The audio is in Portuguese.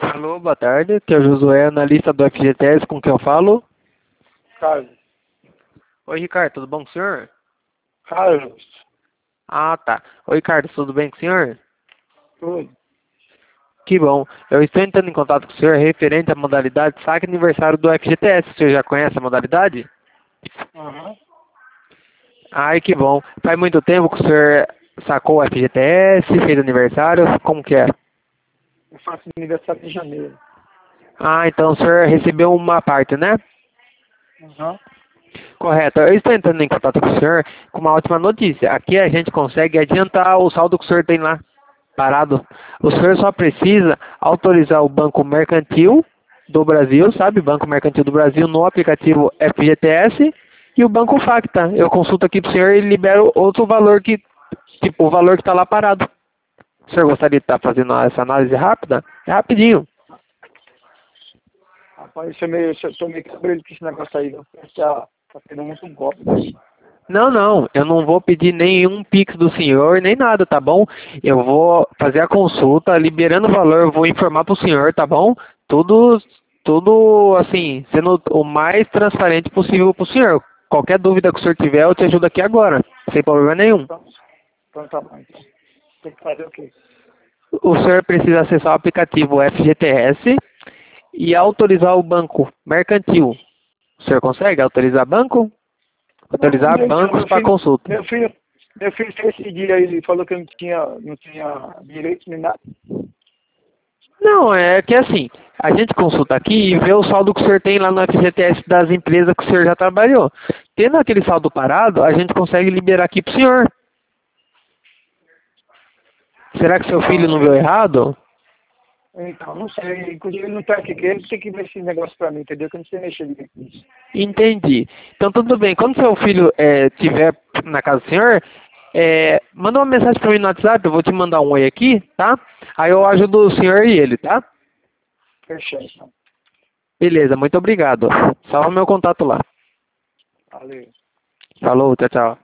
Alô, boa tarde. Aqui é o Josué, analista do FGTS, com quem eu falo. Carlos. Oi, Ricardo, tudo bom com o senhor? Carlos. Ah, tá. Oi, Ricardo, tudo bem com o senhor? Tudo. Que bom. Eu estou entrando em contato com o senhor referente à modalidade saque aniversário do FGTS. O senhor já conhece a modalidade? Aham. Ai, que bom. Faz muito tempo que o senhor sacou o FGTS, fez aniversário, como que é? Eu faço aniversário em janeiro. Ah, então o senhor recebeu uma parte, né? Aham. Correto. Eu estou entrando em contato com o senhor com uma ótima notícia. Aqui a gente consegue adiantar o saldo que o senhor tem lá parado. O senhor só precisa autorizar o Banco Mercantil do Brasil, sabe? Banco Mercantil do Brasil no aplicativo FGTS e o Banco Facta. Eu consulto aqui para o senhor e libero outro valor que, tipo, o valor que está lá parado. O senhor gostaria de estar fazendo essa análise rápida? É rapidinho. Rapaz, eu tô meio cabreiro com esse negócio aí. Não. Tá tendo muito golpe daí. Não, não, eu não vou pedir nenhum Pix do senhor, nem nada, tá bom? Eu vou fazer a consulta, liberando o valor, eu vou informar pro senhor, tá bom? Tudo assim, sendo o mais transparente possível pro senhor. Qualquer dúvida que o senhor tiver, eu te ajudo aqui agora, sem problema nenhum. Então tá bom. Então. Tem que fazer o quê? O senhor precisa acessar o aplicativo FGTS e autorizar o banco mercantil. O senhor consegue autorizar banco? Não, Autorizar bancos para consulta. meu filho fez esse dia aí, ele falou que eu não tinha direito nem nada. Não, é que assim, a gente consulta aqui e vê o saldo que o senhor tem lá no FGTS das empresas que o senhor já trabalhou. Tendo aquele saldo parado, a gente consegue liberar aqui pro senhor. Será que seu filho não viu errado? Então, não sei. Inclusive, ele não tá aqui, que ele tem que ver esse negócio pra mim, entendeu? Que eu não sei mexer direito nisso. Entendi. Então tudo bem, quando seu filho estiver na casa do senhor, manda uma mensagem para mim no WhatsApp, eu vou te mandar um oi aqui, tá? Aí eu ajudo o senhor e ele, tá? Fechou, então. Beleza, muito obrigado. Salva meu contato lá. Valeu. Falou, tchau, tchau.